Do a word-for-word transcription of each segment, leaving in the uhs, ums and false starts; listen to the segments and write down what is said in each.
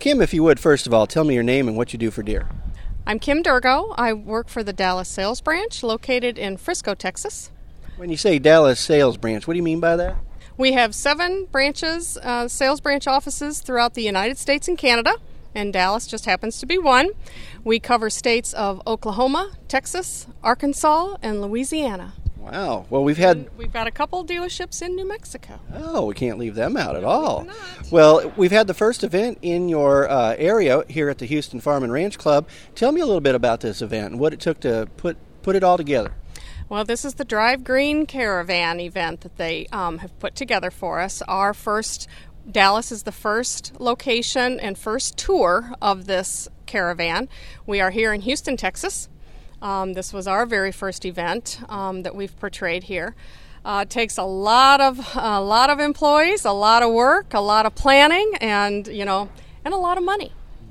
Kim, if you would, first of all, tell me your name and what you do for Deere. I'm Kim Durgo. I work for the Dallas Sales Branch located in Frisco, Texas. When you say Dallas Sales Branch, what do you mean by that? We have seven branches, uh, sales branch offices throughout the United States and Canada, and Dallas just happens to be one. We cover states of Oklahoma, Texas, Arkansas, and Louisiana. Wow. Well, we've had... And we've got a couple dealerships in New Mexico. Oh, we can't leave them out at all. Well, we've had the first event in your uh, area here at the Houston Farm and Ranch Club. Tell me a little bit about this event and what it took to put, put it all together. Well, this is the Drive Green Caravan event that they um, have put together for us. Our first, Dallas is the first location and first tour of this caravan. We are here in Houston, Texas. Um, this was our very first event um, that we've portrayed here. Uh, it takes a lot of a lot of employees, a lot of work, a lot of planning, and you know, and a lot of money.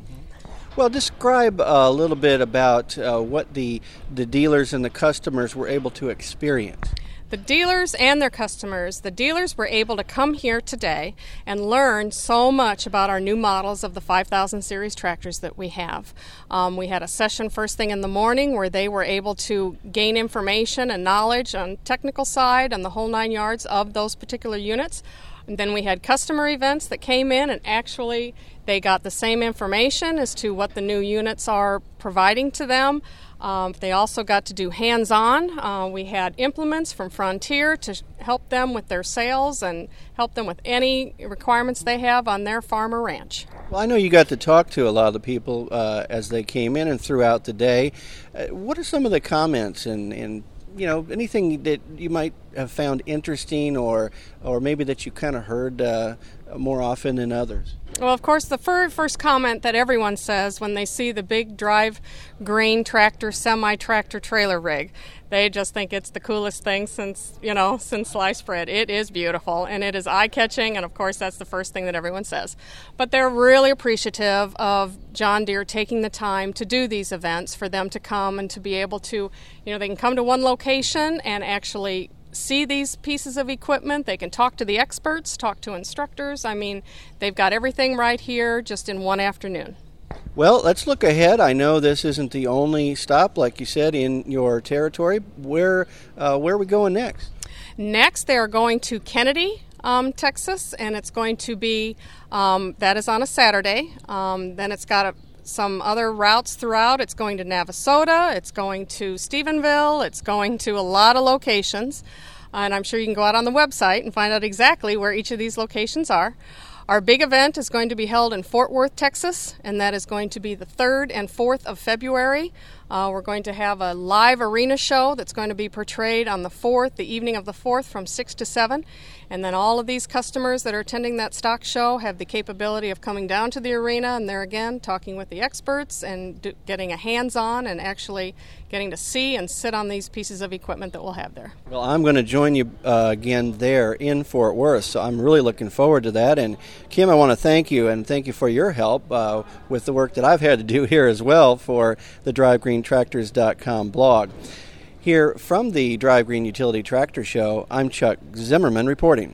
Well, describe a little bit about uh, what the the dealers and the customers were able to experience. The dealers and their customers, the dealers were able to come here today and learn so much about our new models of the five thousand series tractors that we have. Um, we had a session first thing in the morning where they were able to gain information and knowledge on technical side and the whole nine yards of those particular units. And then we had customer events that came in and actually they got the same information as to what the new units are providing to them. Um, they also got to do hands-on. Uh, we had implements from Frontier to help them with their sales and help them with any requirements they have on their farm or ranch. Well, I know you got to talk to a lot of the people uh, as they came in and throughout the day. Uh, what are some of the comments and, and you know, anything that you might have found interesting or or maybe that you kind of heard uh, more often than others? Well, of course, the very first comment that everyone says when they see the big Drive Green tractor, semi-tractor trailer rig, they just think it's the coolest thing since, you know, since sliced bread. It is beautiful, and it is eye-catching, and of course, that's the first thing that everyone says. But they're really appreciative of John Deere taking the time to do these events for them to come and to be able to, you know, they can come to one location and actually see these pieces of equipment. They can talk to the experts, talk to instructors. I mean, they've got everything right here just in one afternoon. Well, let's look ahead. I know this isn't the only stop, like you said, in your territory. Where, uh, where are we going next? Next, they are going to Kennedy, um, Texas, and it's going to be, um, that is on a Saturday. Um, then it's got a some other routes throughout. It's going to Navasota, it's going to Stephenville, it's going to a lot of locations, and I'm sure you can go out on the website and find out exactly where each of these locations are. Our big event is going to be held in Fort Worth, Texas, and that is going to be the third and fourth of February. Uh, we're going to have a live arena show that's going to be portrayed on the fourth, the evening of the fourth from six to seven. And then all of these customers that are attending that stock show have the capability of coming down to the arena and there again talking with the experts and do, getting a hands-on and actually getting to see and sit on these pieces of equipment that we'll have there. Well, I'm going to join you uh, again there in Fort Worth, so I'm really looking forward to that. And Kim, I want to thank you and thank you for your help uh, with the work that I've had to do here as well for the drive green tractors dot com blog. Here from the Drive Green Utility Tractor Show, I'm Chuck Zimmerman reporting.